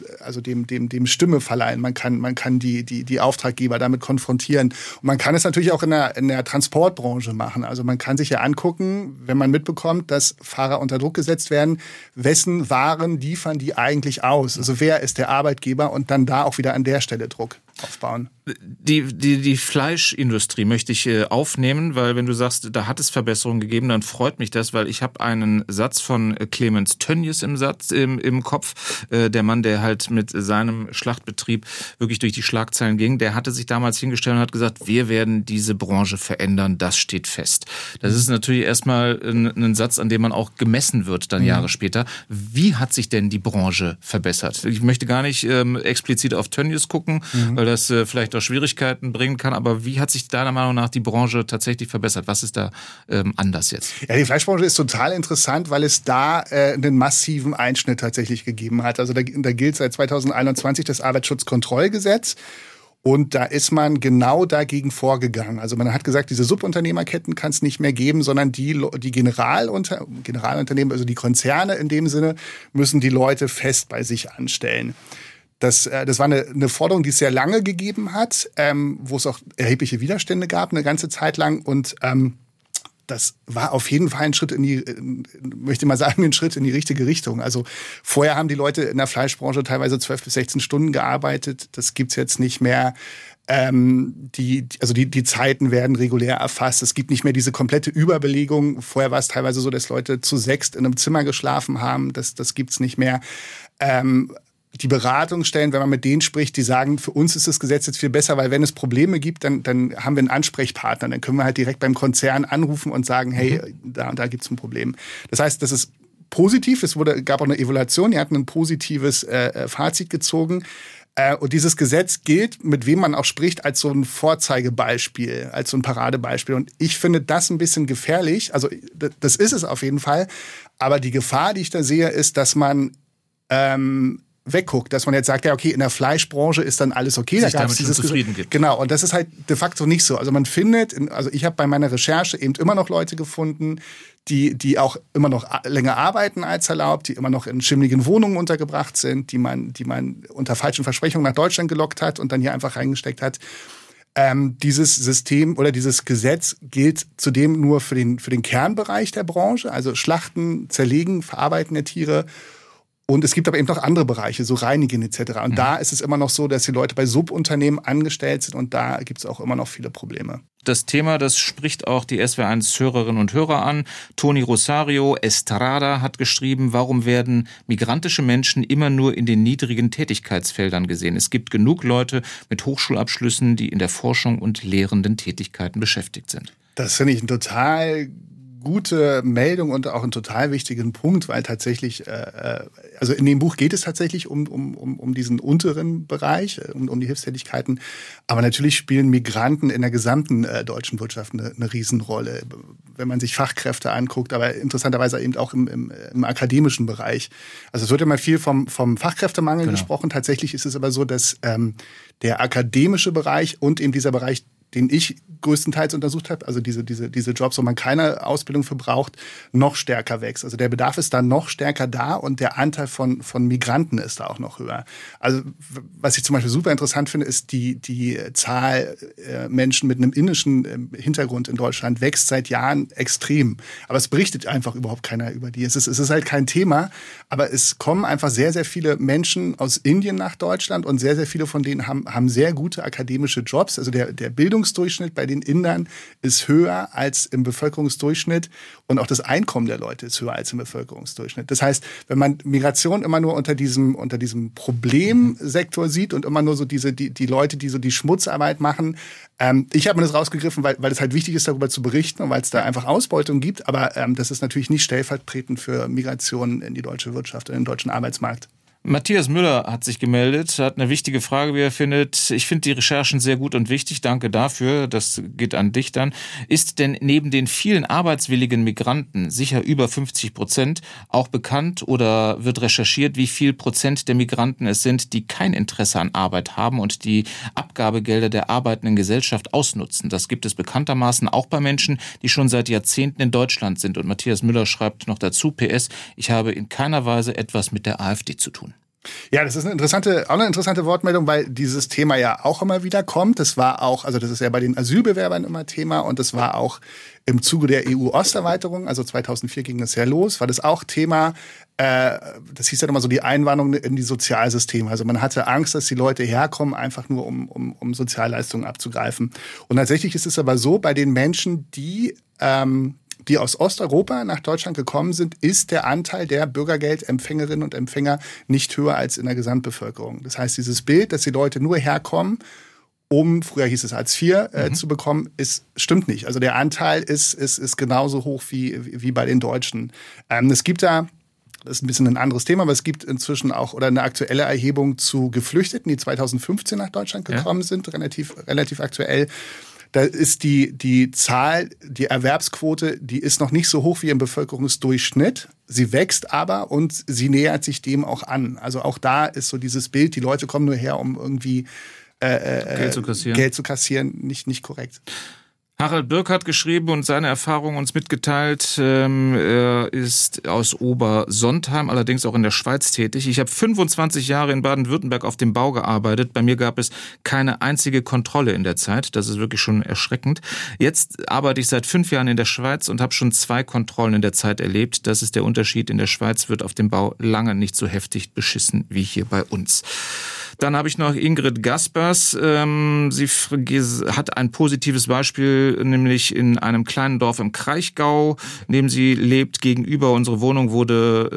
dem Stimme verleihen. Man kann die Auftraggeber damit konfrontieren. Und man kann es natürlich auch in der Transportbranche machen. Also man kann sich ja angucken, wenn man mitbekommt, dass Fahrer unter Druck gesetzt werden, wessen Waren liefern die eigentlich aus? Also wer ist der Arbeitgeber? Und dann da auch wieder an der Stelle Druck aufbauen. Die Fleischindustrie möchte ich aufnehmen, weil wenn du sagst, da hat es Verbesserungen gegeben, dann freut mich das, weil ich habe einen Satz von Clemens Tönnies im Kopf. Der Mann, der halt mit seinem Schlachtbetrieb wirklich durch die Schlagzeilen ging, der hatte sich damals hingestellt und hat gesagt, wir werden diese Branche verändern, das steht fest. Das ist natürlich erstmal ein Satz, an dem man auch gemessen wird dann Jahre später. Wie hat sich denn die Branche verbessert? Ich möchte gar nicht explizit auf Tönnies gucken, weil das vielleicht auch Schwierigkeiten bringen kann. Aber wie hat sich deiner Meinung nach die Branche tatsächlich verbessert? Was ist da anders jetzt? Ja, die Fleischbranche ist total interessant, weil es da einen massiven Einschnitt tatsächlich gegeben hat. Also da gilt seit 2021 das Arbeitsschutzkontrollgesetz. Und da ist man genau dagegen vorgegangen. Also man hat gesagt, diese Subunternehmerketten kann es nicht mehr geben, sondern die Generalunternehmen, also die Konzerne in dem Sinne, müssen die Leute fest bei sich anstellen. Das war eine Forderung, die es sehr lange gegeben hat, wo es auch erhebliche Widerstände gab, eine ganze Zeit lang. Und das war auf jeden Fall ein Schritt ein Schritt in die richtige Richtung. Also vorher haben die Leute in der Fleischbranche teilweise 12 bis 16 Stunden gearbeitet. Das gibt's jetzt nicht mehr. Die Zeiten werden regulär erfasst. Es gibt nicht mehr diese komplette Überbelegung. Vorher war es teilweise so, dass Leute zu 6 in einem Zimmer geschlafen haben. Das gibt's nicht mehr. die Beratungsstellen, wenn man mit denen spricht, die sagen, für uns ist das Gesetz jetzt viel besser, weil wenn es Probleme gibt, dann haben wir einen Ansprechpartner. Dann können wir halt direkt beim Konzern anrufen und sagen, hey, da und da gibt's ein Problem. Das heißt, das ist positiv. Gab auch eine Evaluation, die hatten ein positives Fazit gezogen. Und dieses Gesetz gilt, mit wem man auch spricht, als so ein Vorzeigebeispiel, als so ein Paradebeispiel. Und ich finde das ein bisschen gefährlich. Also das ist es auf jeden Fall. Aber die Gefahr, die ich da sehe, ist, dass man wegguckt, dass man jetzt sagt, ja okay, in der Fleischbranche ist dann alles okay, sich da gab es dieses zufrieden gibt. Genau, und das ist halt de facto nicht so. Also man findet, also ich habe bei meiner Recherche eben immer noch Leute gefunden, die auch immer noch länger arbeiten als erlaubt, die immer noch in schimmligen Wohnungen untergebracht sind, die man unter falschen Versprechungen nach Deutschland gelockt hat und dann hier einfach reingesteckt hat. Dieses System oder dieses Gesetz gilt zudem nur für den Kernbereich der Branche, also Schlachten, Zerlegen, Verarbeiten der Tiere. Und es gibt aber eben noch andere Bereiche, so Reinigen etc. Und da ist es immer noch so, dass die Leute bei Subunternehmen angestellt sind und da gibt es auch immer noch viele Probleme. Das Thema, das spricht auch die SWR1-Hörerinnen und Hörer an. Toni Rosario Estrada hat geschrieben, warum werden migrantische Menschen immer nur in den niedrigen Tätigkeitsfeldern gesehen? Es gibt genug Leute mit Hochschulabschlüssen, die in der Forschung und lehrenden Tätigkeiten beschäftigt sind. Das finde ich ein total gute Meldung und auch einen total wichtigen Punkt, weil tatsächlich, also in dem Buch geht es tatsächlich um diesen unteren Bereich, um die Hilfstätigkeiten, aber natürlich spielen Migranten in der gesamten deutschen Wirtschaft eine Riesenrolle, wenn man sich Fachkräfte anguckt, aber interessanterweise eben auch im akademischen Bereich. Also es wird immer viel vom Fachkräftemangel gesprochen, tatsächlich ist es aber so, dass der akademische Bereich und eben dieser Bereich, den ich größtenteils untersucht habe, also diese Jobs, wo man keine Ausbildung für braucht, noch stärker wächst. Also der Bedarf ist da noch stärker da und der Anteil von Migranten ist da auch noch höher. Also was ich zum Beispiel super interessant finde, ist die Zahl Menschen mit einem indischen Hintergrund in Deutschland wächst seit Jahren extrem. Aber es berichtet einfach überhaupt keiner über die. Es ist halt kein Thema, aber es kommen einfach sehr, sehr viele Menschen aus Indien nach Deutschland und sehr, sehr viele von denen haben sehr gute akademische Jobs. Also der Bildungsdurchschnitt bei den Indern ist höher als im Bevölkerungsdurchschnitt und auch das Einkommen der Leute ist höher als im Bevölkerungsdurchschnitt. Das heißt, wenn man Migration immer nur unter diesem Problemsektor sieht und immer nur so die Leute, die so die Schmutzarbeit machen, ich habe mir das rausgegriffen, weil es halt wichtig ist, darüber zu berichten und weil es da einfach Ausbeutung gibt, aber das ist natürlich nicht stellvertretend für Migration in die deutsche Wirtschaft, in den deutschen Arbeitsmarkt. Matthias Müller hat sich gemeldet, hat eine wichtige Frage, wie er findet. Ich finde die Recherchen sehr gut und wichtig, danke dafür, das geht an dich dann. Ist denn neben den vielen arbeitswilligen Migranten, sicher über 50%, auch bekannt oder wird recherchiert, wie viel Prozent der Migranten es sind, die kein Interesse an Arbeit haben und die Abgabegelder der arbeitenden Gesellschaft ausnutzen? Das gibt es bekanntermaßen auch bei Menschen, die schon seit Jahrzehnten in Deutschland sind. Und Matthias Müller schreibt noch dazu, PS, ich habe in keiner Weise etwas mit der AfD zu tun. Ja, das ist eine interessante Wortmeldung, weil dieses Thema ja auch immer wieder kommt. Das war auch, also das ist ja bei den Asylbewerbern immer Thema und das war auch im Zuge der EU-Osterweiterung, also 2004 ging das ja los, war das auch Thema, das hieß ja immer so die Einwanderung in die Sozialsysteme. Also man hatte Angst, dass die Leute herkommen, einfach nur um Sozialleistungen abzugreifen. Und tatsächlich ist es aber so, bei den Menschen, die aus Osteuropa nach Deutschland gekommen sind, ist der Anteil der Bürgergeldempfängerinnen und Empfänger nicht höher als in der Gesamtbevölkerung. Das heißt, dieses Bild, dass die Leute nur herkommen, früher hieß es Hartz IV zu bekommen, stimmt nicht. Also der Anteil ist genauso hoch wie bei den Deutschen. Es gibt da, das ist ein bisschen ein anderes Thema, aber es gibt inzwischen auch eine aktuelle Erhebung zu Geflüchteten, die 2015 nach Deutschland gekommen sind, relativ aktuell. Da ist die Zahl, die Erwerbsquote, die ist noch nicht so hoch wie im Bevölkerungsdurchschnitt. Sie wächst aber und sie nähert sich dem auch an. Also auch da ist so dieses Bild, die Leute kommen nur her, um irgendwie Geld zu kassieren, nicht korrekt. Harald Birk hat geschrieben und seine Erfahrungen uns mitgeteilt. Er ist aus Obersontheim, allerdings auch in der Schweiz tätig. Ich habe 25 Jahre in Baden-Württemberg auf dem Bau gearbeitet. Bei mir gab es keine einzige Kontrolle in der Zeit. Das ist wirklich schon erschreckend. Jetzt arbeite ich seit 5 Jahren in der Schweiz und habe schon 2 Kontrollen in der Zeit erlebt. Das ist der Unterschied. In der Schweiz wird auf dem Bau lange nicht so heftig beschissen wie hier bei uns. Dann habe ich noch Ingrid Gaspers. Sie hat ein positives Beispiel Beispiel, nämlich in einem kleinen Dorf im Kraichgau, in dem sie lebt. Gegenüber unserer Wohnung wurde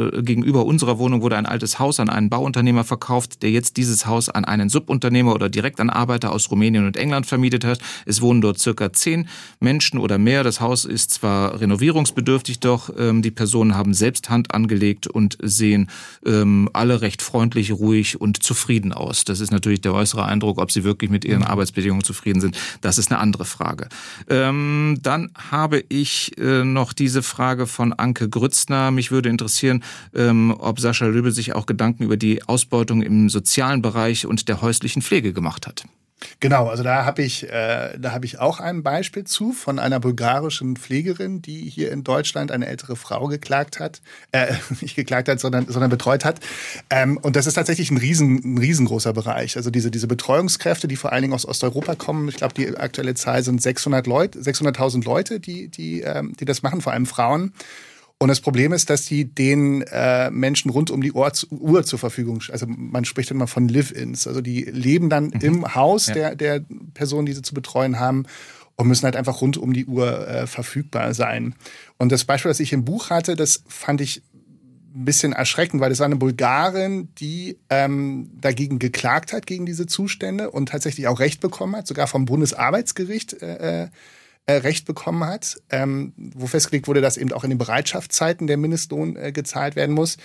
ein altes Haus an einen Bauunternehmer verkauft, der jetzt dieses Haus an einen Subunternehmer oder direkt an Arbeiter aus Rumänien und England vermietet hat. Es wohnen dort circa 10 Menschen oder mehr. Das Haus ist zwar renovierungsbedürftig, doch die Personen haben selbst Hand angelegt und sehen alle recht freundlich, ruhig und zufrieden aus. Das ist natürlich der äußere Eindruck. Ob sie wirklich mit ihren Arbeitsbedingungen zufrieden sind, das ist eine andere Frage. Dann habe ich noch diese Frage von Anke Grützner. Mich würde interessieren, ob Sascha Loebe sich auch Gedanken über die Ausbeutung im sozialen Bereich und der häuslichen Pflege gemacht hat. Genau, also da habe ich auch ein Beispiel von einer bulgarischen Pflegerin, die hier in Deutschland eine ältere Frau nicht geklagt hat, sondern betreut hat. Und das ist tatsächlich ein riesengroßer Bereich. Also diese Betreuungskräfte, die vor allen Dingen aus Osteuropa kommen, ich glaube, die aktuelle Zahl sind 600.000 Leute, die das machen, vor allem Frauen. Und das Problem ist, dass die den Menschen rund um die Uhr zur Verfügung stehen. Also man spricht immer von Live-ins. Also die leben dann im Haus der Personen, die sie zu betreuen haben und müssen halt einfach rund um die Uhr verfügbar sein. Und das Beispiel, das ich im Buch hatte, das fand ich ein bisschen erschreckend, weil das war eine Bulgarin, die dagegen geklagt hat, gegen diese Zustände und tatsächlich auch Recht bekommen hat, sogar vom Bundesarbeitsgericht Recht bekommen hat, wo festgelegt wurde, dass eben auch in den Bereitschaftszeiten der Mindestlohn gezahlt werden muss.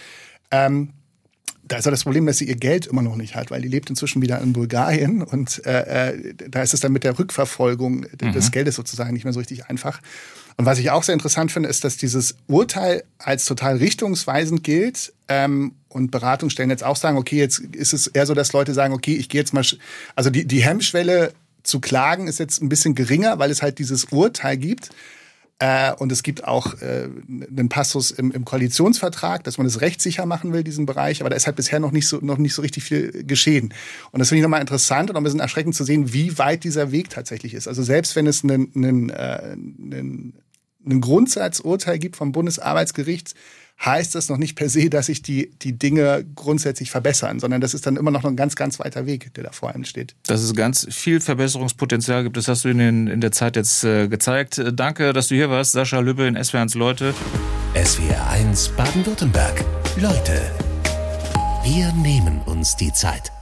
Da ist ja das Problem, dass sie ihr Geld immer noch nicht hat, weil die lebt inzwischen wieder in Bulgarien und da ist es dann mit der Rückverfolgung des Geldes sozusagen nicht mehr so richtig einfach. Und was ich auch sehr interessant finde, ist, dass dieses Urteil als total richtungsweisend gilt und Beratungsstellen jetzt auch sagen, okay, jetzt ist es eher so, dass Leute sagen, okay, ich gehe jetzt mal, also die Hemmschwelle zu klagen ist jetzt ein bisschen geringer, weil es halt dieses Urteil gibt. Und es gibt auch einen Passus im Koalitionsvertrag, dass man es rechtssicher machen will, diesen Bereich. Aber da ist halt bisher noch nicht so richtig viel geschehen. Und das finde ich nochmal interessant und auch ein bisschen erschreckend zu sehen, wie weit dieser Weg tatsächlich ist. Also selbst wenn es einen Grundsatzurteil gibt vom Bundesarbeitsgericht, heißt das noch nicht per se, dass sich die Dinge grundsätzlich verbessern, sondern das ist dann immer noch ein ganz, ganz weiter Weg, der da vor einem steht. Dass es ganz viel Verbesserungspotenzial gibt, das hast du in der Zeit jetzt gezeigt. Danke, dass du hier warst, Sascha Loebe in SWR1 Leute. SWR1 Baden-Württemberg. Leute, wir nehmen uns die Zeit.